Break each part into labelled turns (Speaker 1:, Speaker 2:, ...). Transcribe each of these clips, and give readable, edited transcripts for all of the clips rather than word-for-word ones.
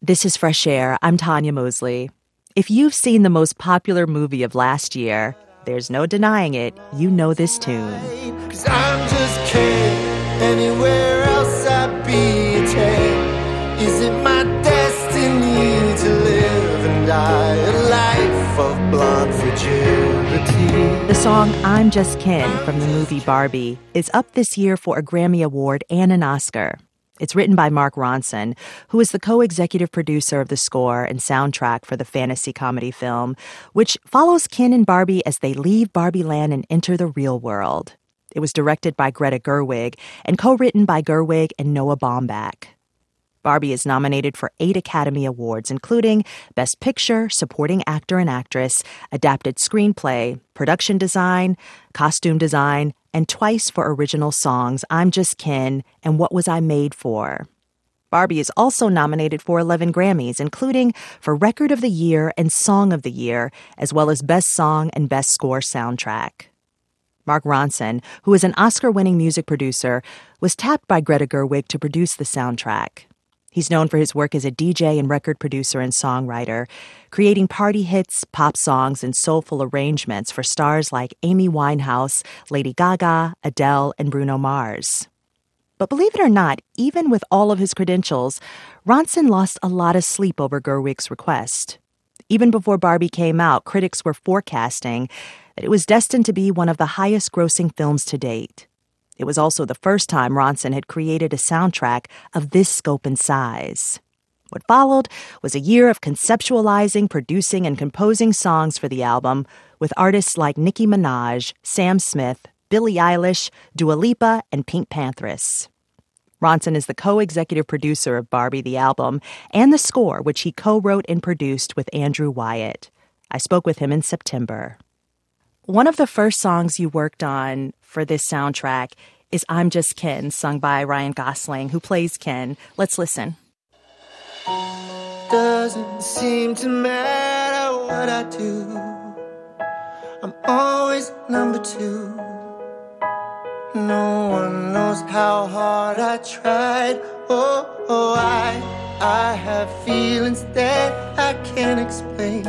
Speaker 1: This is Fresh Air. I'm Tanya Mosley. If you've seen the most popular movie of last year, there's no denying it, you know this tune.
Speaker 2: 'Cause I'm just kidding. Anywhere else I'd be tame. Is it my destiny to live and die a life of blonde fragility?
Speaker 1: The song I'm Just Ken from the movie Barbie is up this year for a Grammy Award and an Oscar. It's written by Mark Ronson, who is the co-executive producer of the score and soundtrack for the fantasy comedy film, which follows Ken and Barbie as they leave Barbie Land and enter the real world. It was directed by Greta Gerwig and co-written by Gerwig and Noah Baumbach. Barbie is nominated for 8 Academy Awards, including Best Picture, Supporting Actor and Actress, Adapted Screenplay, Production Design, Costume Design, and twice for original songs I'm Just Ken and What Was I Made For. Barbie is also nominated for 11 Grammys, including for Record of the Year and Song of the Year, as well as Best Song and Best Score Soundtrack. Mark Ronson, who is an Oscar-winning music producer, was tapped by Greta Gerwig to produce the soundtrack. He's known for his work as a DJ and record producer and songwriter, creating party hits, pop songs, and soulful arrangements for stars like Amy Winehouse, Lady Gaga, Adele, and Bruno Mars. But believe it or not, even with all of his credentials, Ronson lost a lot of sleep over Gerwig's request. Even before Barbie came out, critics were forecasting that it was destined to be one of the highest-grossing films to date. It was also the first time Ronson had created a soundtrack of this scope and size. What followed was a year of conceptualizing, producing, and composing songs for the album with artists like Nicki Minaj, Sam Smith, Billie Eilish, Dua Lipa, and Pink Panthers. Ronson is the co-executive producer of Barbie the album and the score, which he co-wrote and produced with Andrew Wyatt. I spoke with him in September. One of the first songs you worked on for this soundtrack is I'm Just Ken, sung by Ryan Gosling, who plays Ken. Let's listen.
Speaker 2: Doesn't seem to matter what I do. I'm always number 2. No one knows how hard I tried. I have feelings that I can't explain,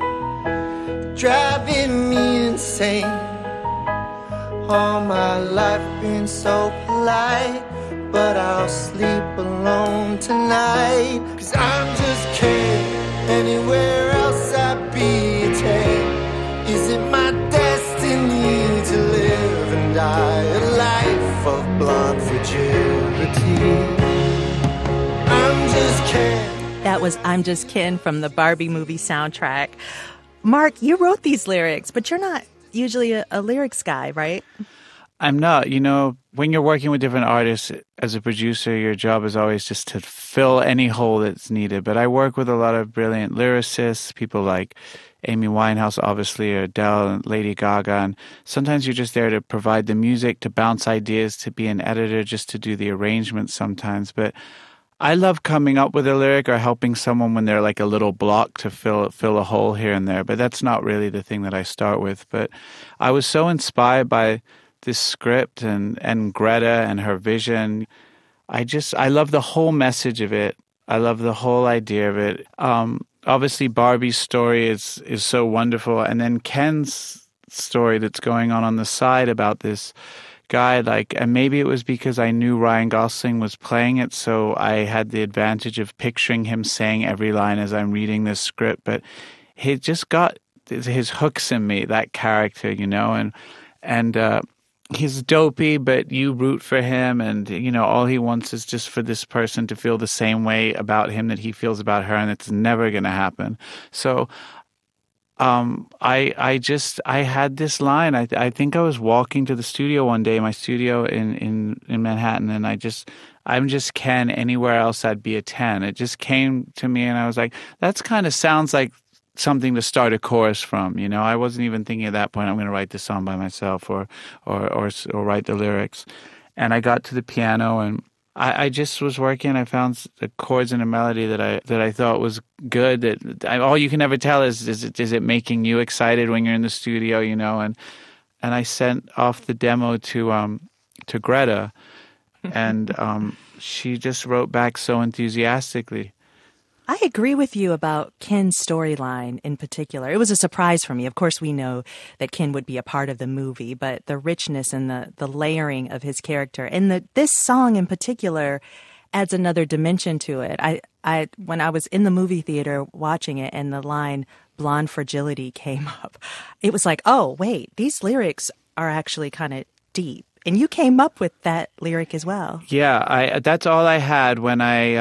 Speaker 2: driving me insane. All my life been so polite, but I'll sleep alone tonight. 'Cause I'm just kidding. Anywhere else I'd be tame. Is it my destiny to live and die a life of blonde fragility? I'm just kidding.
Speaker 1: That was I'm Just Ken from the Barbie movie soundtrack. Mark, you wrote these lyrics, but you're not usually a lyrics guy, right?
Speaker 3: I'm not. You know, when you're working with different artists as a producer, your job is always just to fill any hole that's needed. But I work with a lot of brilliant lyricists, people like Amy Winehouse, obviously, or Adele and Lady Gaga. And sometimes you're just there to provide the music, to bounce ideas, to be an editor, just to do the arrangements sometimes. But I love coming up with a lyric or helping someone when they're like a little block to fill a hole here and there. But that's not really the thing that I start with. But I was so inspired by this script and Greta and her vision. I love the whole message of it. I love the whole idea of it. Obviously, Barbie's story is so wonderful. And then Ken's story that's going on the side about this guy, and maybe it was because I knew Ryan Gosling was playing it, so I had the advantage of picturing him saying every line as I'm reading this script. But he just got his hooks in me, that character, you know, and he's dopey, but you root for him, and you know all he wants is just for this person to feel the same way about him that he feels about her, and it's never going to happen. So I had this line. I think I was walking to the studio one day, my studio in Manhattan, and I'm just Ken. Anywhere else I'd be a 10. It just came to me, and I was like, that's kind of sounds like something to start a chorus from. You know, I wasn't even thinking at that point I'm going to write this song by myself or write the lyrics. And I got to the piano and I just was working. I found the chords and a melody that I thought was good. All you can ever tell is it making you excited when you're in the studio, you know? And I sent off the demo to Greta, and she just wrote back so enthusiastically.
Speaker 1: I agree with you about Ken's storyline in particular. It was a surprise for me. Of course, we know that Ken would be a part of the movie, but the richness and the layering of his character and this song in particular adds another dimension to it. I when I was in the movie theater watching it and the line "blonde fragility" came up, it was like, oh wait, these lyrics are actually kind of deep. And you came up with that lyric as well.
Speaker 3: Yeah, that's all I had when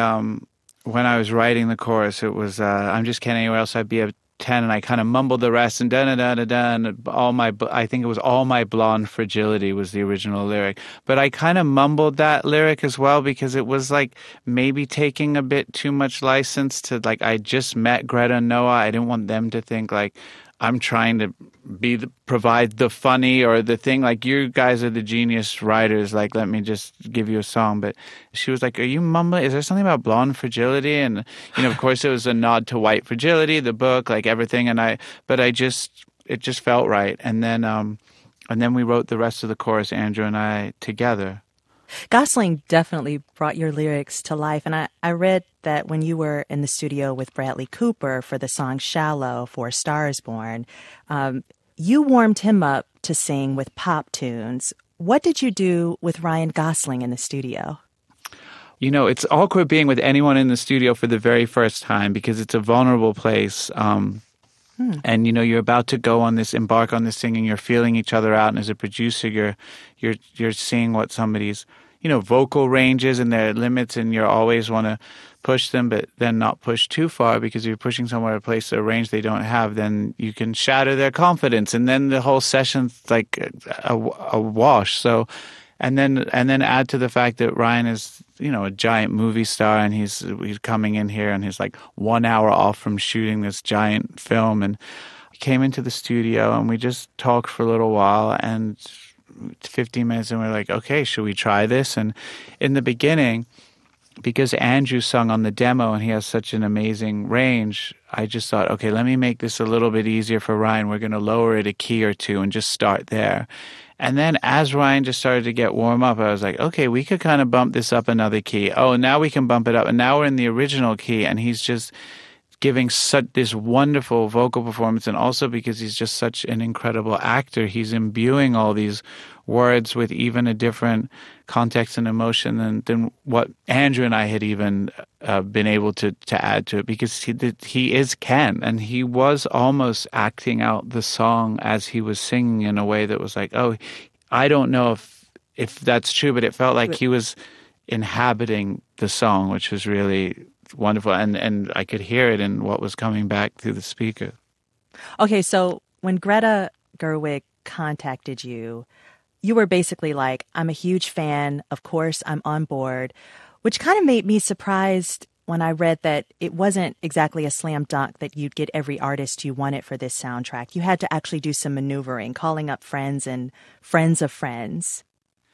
Speaker 3: I was writing the chorus. It was I'm just kidding, anywhere else I'd be a 10, and I kind of mumbled the rest, and da da da da da, and I think it was all my blonde fragility was the original lyric. But I kind of mumbled that lyric as well because it was like maybe taking a bit too much license to, like, I just met Greta and Noah. I didn't want them to think like I'm trying to provide the funny or the thing, like, you guys are the genius writers, like, let me just give you a song. But she was like, are you mumbling? Is there something about blonde fragility? And, of course it was a nod to White Fragility, the book, like everything. But it just felt right. And then we wrote the rest of the chorus, Andrew and I, together.
Speaker 1: Gosling definitely brought your lyrics to life. And I read that when you were in the studio with Bradley Cooper for the song Shallow for A Star Is Born, you warmed him up to sing with pop tunes. What did you do with Ryan Gosling in the studio?
Speaker 3: It's awkward being with anyone in the studio for the very first time because it's a vulnerable place. And, you're about to embark on this thing, and you're feeling each other out. And as a producer, you're seeing what somebody's, vocal ranges and their limits, and you always want to push them, but then not push too far, because if you're pushing someone to a place, a range they don't have, then you can shatter their confidence. And then the whole session's like a wash. So, and then add to the fact that Ryan is, a giant movie star, and he's coming in here and he's like 1 hour off from shooting this giant film. And he came into the studio and we just talked for a little while, and 15 minutes, and we're like, okay, should we try this? And in the beginning, because Andrew sung on the demo and he has such an amazing range, I just thought, okay, let me make this a little bit easier for Ryan. We're going to lower it a key or two and just start there. And then as Ryan just started to get warm up, I was like, okay, we could kind of bump this up another key. Oh, now we can bump it up. And now we're in the original key, and he's just giving this wonderful vocal performance. And also because he's just such an incredible actor, he's imbuing all these words with even a different context and emotion than what Andrew and I had even been able to add to it, because he is Ken, and he was almost acting out the song as he was singing in a way that was like, oh, I don't know if that's true, but it felt like he was inhabiting the song, which was really wonderful, and I could hear it in what was coming back through the speaker.
Speaker 1: Okay, so when Greta Gerwig contacted you, you were basically like, I'm a huge fan, of course I'm on board, which kind of made me surprised when I read that it wasn't exactly a slam dunk that you'd get every artist you wanted for this soundtrack. You had to actually do some maneuvering, calling up friends and friends of friends.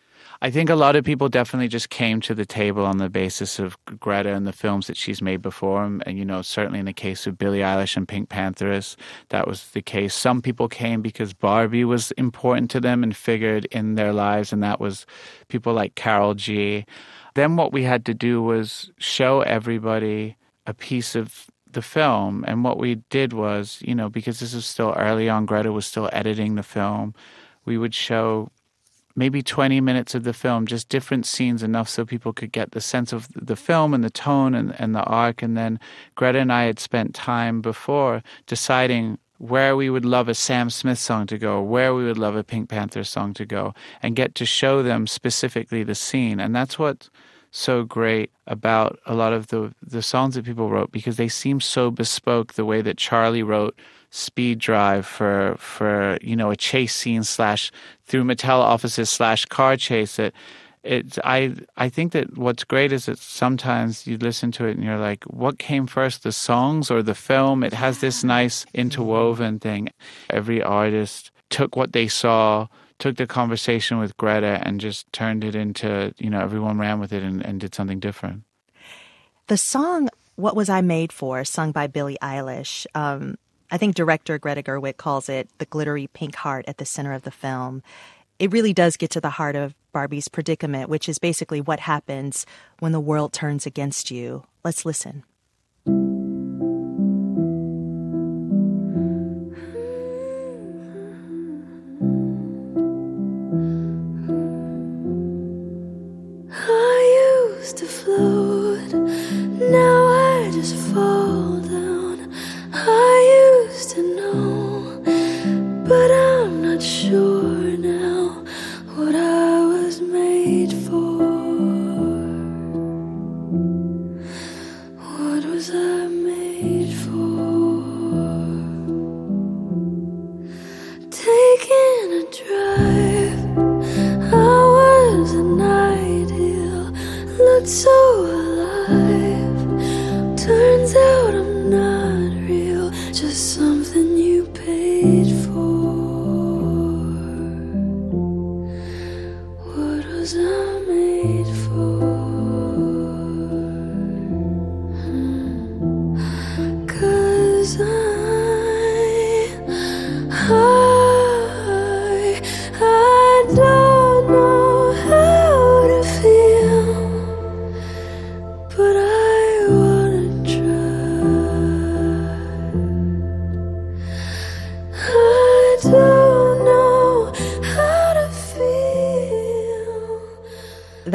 Speaker 3: I think a lot of people definitely just came to the table on the basis of Greta and the films that she's made before. And, certainly in the case of Billie Eilish and Pink Pantheress, that was the case. Some people came because Barbie was important to them and figured in their lives, and that was people like Karol G. Then what we had to do was show everybody a piece of the film. And what we did was, because this is still early on, Greta was still editing the film, we would show maybe 20 minutes of the film, just different scenes, enough so people could get the sense of the film and the tone and the arc. And then Greta and I had spent time before deciding where we would love a Sam Smith song to go, where we would love a Pink Panther song to go, and get to show them specifically the scene. And that's what's so great about a lot of the songs that people wrote, because they seem so bespoke, the way that Charlie wrote Speed Drive for a chase scene / through Mattel offices / car chase. I think that what's great is that sometimes you listen to it and you're like, what came first, the songs or the film? It has this nice interwoven thing. Every artist took what they saw, took the conversation with Greta, and just turned it into, everyone ran with it and did something different.
Speaker 1: The song What Was I Made For, sung by Billie Eilish, I think director Greta Gerwig calls it the glittery pink heart at the center of the film. It really does get to the heart of Barbie's predicament, which is basically what happens when the world turns against you. Let's listen.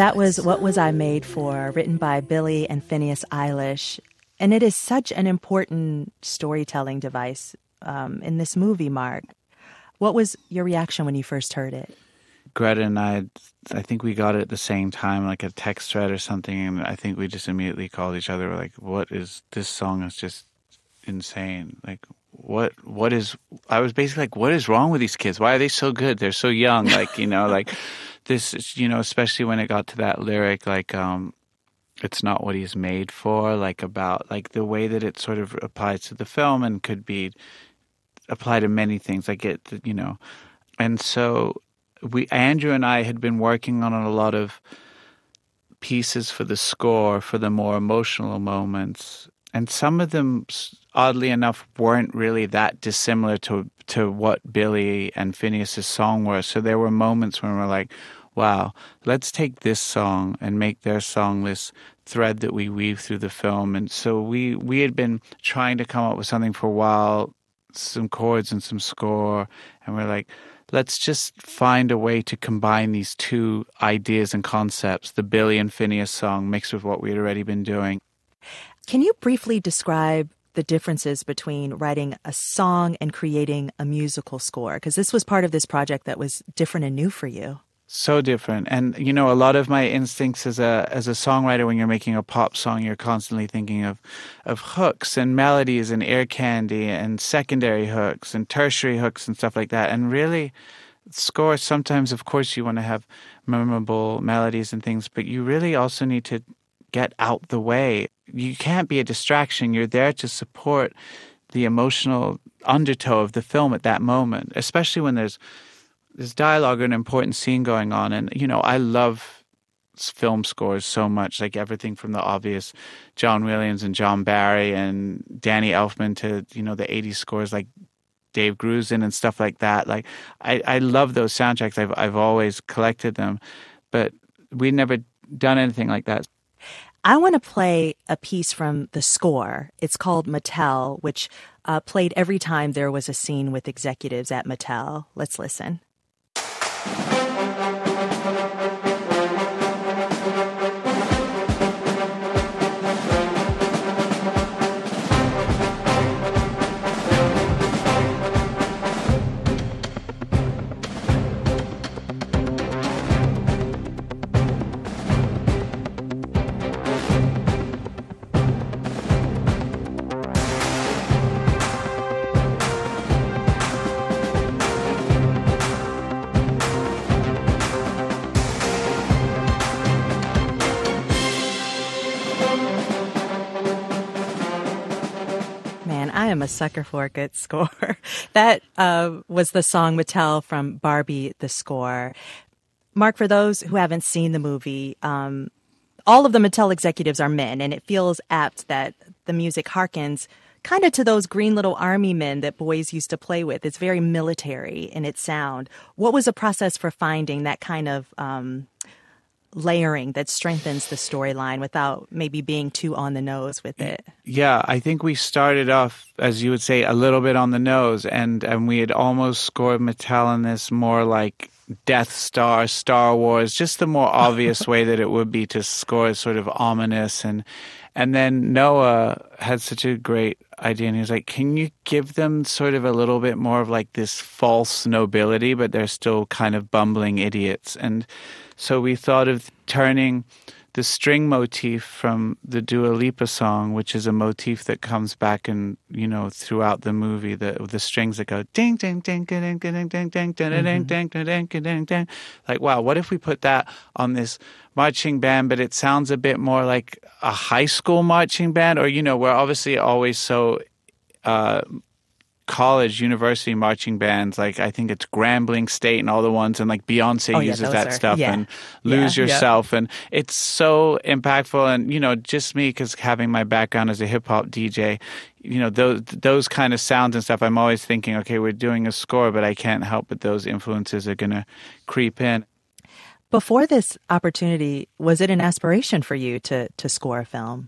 Speaker 1: That was What Was I Made For, written by Billie and Phineas Eilish. And it is such an important storytelling device in this movie, Mark. What was your reaction when you first heard it?
Speaker 3: Greta and I think we got it at the same time, like a text thread or something, and I think we just immediately called each other. We're like, "What is this song? Is just insane! Like, what is?" I was basically like, "What is wrong with these kids? Why are they so good? They're so young." Like, like this, especially when it got to that lyric, like, "It's not what he's made for," like about like the way that it sort of applies to the film and could be applied to many things. Like and so. Andrew and I had been working on a lot of pieces for the score for the more emotional moments, and some of them, oddly enough, weren't really that dissimilar to what Billie and Phineas's song was. So there were moments when we're like, wow, let's take this song and make their song this thread that we weave through the film. And so we had been trying to come up with something for a while, some chords and some score, and we're like, let's just find a way to combine these two ideas and concepts, the Billie and Phineas song mixed with what we had already been doing.
Speaker 1: Can you briefly describe the differences between writing a song and creating a musical score? Because this was part of this project that was different and new for you.
Speaker 3: So different. And, a lot of my instincts as a songwriter, when you're making a pop song, you're constantly thinking of hooks and melodies and ear candy and secondary hooks and tertiary hooks and stuff like that. And really, score, sometimes, of course, you want to have memorable melodies and things, but you really also need to get out the way. You can't be a distraction. You're there to support the emotional undertow of the film at that moment, especially when there's dialogue or an important scene going on. And, I love film scores so much, like everything from the obvious John Williams and John Barry and Danny Elfman to, the 80s scores like Dave Grusin and stuff like that. Like, I love those soundtracks. I've always collected them, but we'd never done anything like that.
Speaker 1: I want to play a piece from the score. It's called Mattel, which played every time there was a scene with executives at Mattel. Let's listen. I am a sucker for a good score. That was the song Mattel from Barbie, the score. Mark, for those who haven't seen the movie, all of the Mattel executives are men, and it feels apt that the music harkens kind of to those green little army men that boys used to play with. It's very military in its sound. What was the process for finding that kind of layering that strengthens the storyline without maybe being too on the nose with it?
Speaker 3: Yeah, I think we started off, as you would say, a little bit on the nose, and we had almost scored Mattel in this more like Death Star, Star Wars, just the more obvious way that it would be to score sort of ominous. And then Noah had such a great idea, and he was like, can you give them sort of a little bit more of like this false nobility, but they're still kind of bumbling idiots? And so we thought of turning the string motif from the Dua Lipa song, which is a motif that comes back and throughout the movie, the strings that go ding ding ding ding ding ding ding ding ding ding ding ding ding. Like, wow, what if we put that on this marching band, but it sounds a bit more like a high school marching band, or we're obviously always so college, university marching bands, like I think it's Grambling State and all the ones, and like Beyonce uses that stuff, and Lose Yourself, and it's so impactful. And just me, because having my background as a hip hop DJ, those kind of sounds and stuff, I'm always thinking, okay, we're doing a score, but I can't help but those influences are gonna creep in.
Speaker 1: Before this opportunity, was it an aspiration for you to score a film?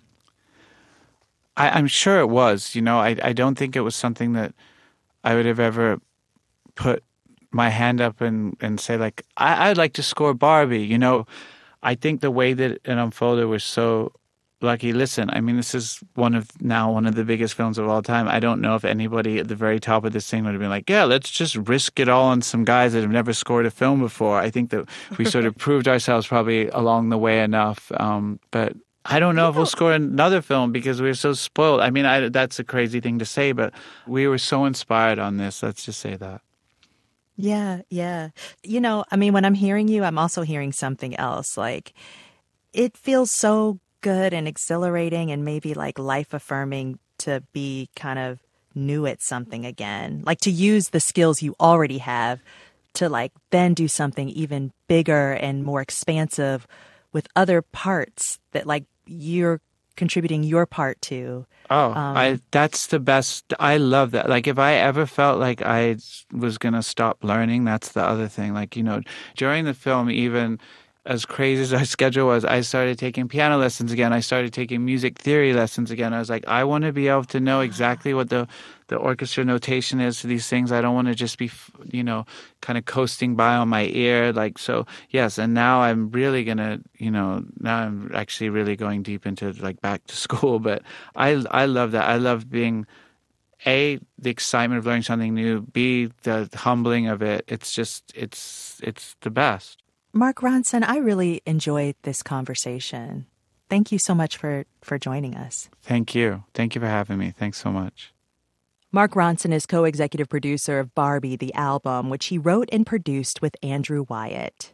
Speaker 3: I'm sure it was. I don't think it was something that I would have ever put my hand up and say, like, I'd like to score Barbie. I think the way that it unfolded was so lucky. Listen, I mean, this is one of the biggest films of all time. I don't know if anybody at the very top of this thing would have been like, yeah, let's just risk it all on some guys that have never scored a film before. I think that we sort of proved ourselves probably along the way enough. But I don't know if we'll score another film because we're so spoiled. I mean, that's a crazy thing to say, but we were so inspired on this. Let's just say that.
Speaker 1: Yeah, yeah. You know, I mean, when I'm hearing you, I'm also hearing something else. Like, it feels so good and exhilarating and maybe like life affirming to be kind of new at something again. Like to use the skills you already have to like then do something even bigger and more expansive with other parts that like you're contributing your part to.
Speaker 3: That's the best. I love that. Like if I ever felt like I was going to stop learning, that's the other thing. Like, you know, during the film, even as crazy as our schedule was, I started taking piano lessons again. I started taking music theory lessons again. I was like, I want to be able to know exactly what the orchestra notation is to these things. I don't want to just be, you know, kind of coasting by on my ear. Like, so yes. And now I'm really going to, you know, now I'm actually really going deep into like back to school. But I love that. I love being A, the excitement of learning something new, B, the humbling of it. It's just, it's the best.
Speaker 1: Mark Ronson, I really enjoyed this conversation. Thank you so much for joining us.
Speaker 3: Thank you. Thank you for having me. Thanks so much.
Speaker 1: Mark Ronson is co-executive producer of Barbie, the album, which he wrote and produced with Andrew Wyatt.